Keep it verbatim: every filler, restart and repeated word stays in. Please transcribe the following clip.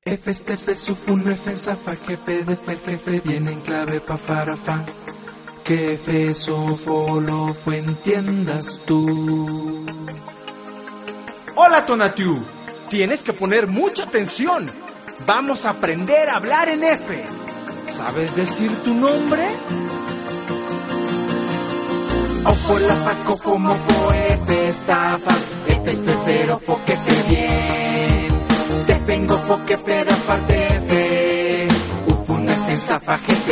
F este F sufun F zafa jefe de fer jefe viene en clave pa farafa. Que F sofo lo fue entiendas tú. Hola Tonatiu, tienes que poner mucha atención. Vamos a aprender a hablar en F. ¿Sabes decir tu nombre? Ofo la faco como fo F estafas. F es pero fo que fe bien. Te vengo fo que pero aparte F. Ufun F zafa jefe.